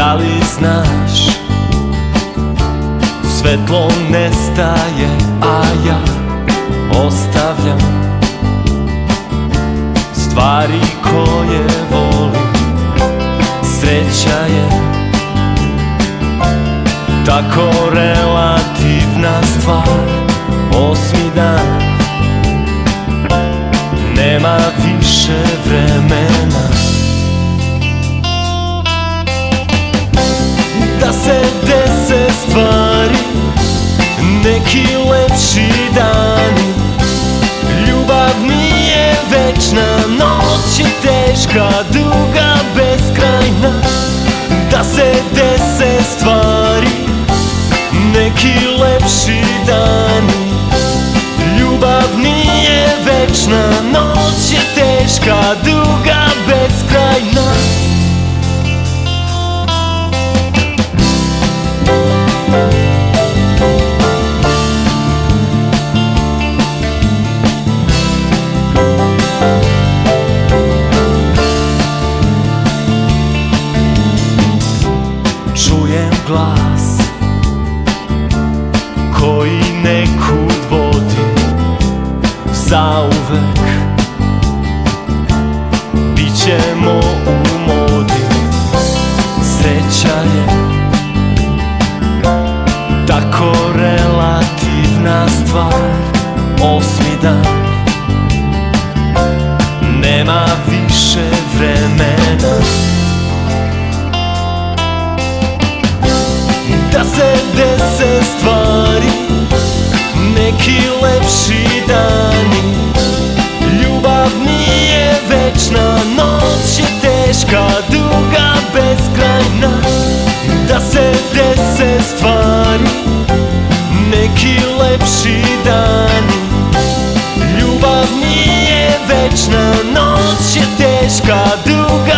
Da li znaš, svetlo nestaje, a ja ostavljam stvari koje volim. Sreća je tako relativna stvar. 8. dan, nema više vremena da se dese stvari, neki lepši dani. Ljubav nije večna, noć je teška, duga, beskrajna. Da se dese stvari, neki lepši dani. Ljubav nije večna, noć je teška, duga, beskrajna. Čujem glas koji nekud vodi zauvek. Bićemo u modi. Sreća je tako relativna stvar. 8. dan, nema više vremena da se dese stvari, neki lepši dani. Ljubav nije večna, noć je teška, duga, beskrajna. Da se dese stvari, neki lepši dani. Ljubav nije večna, noć je teška, duga,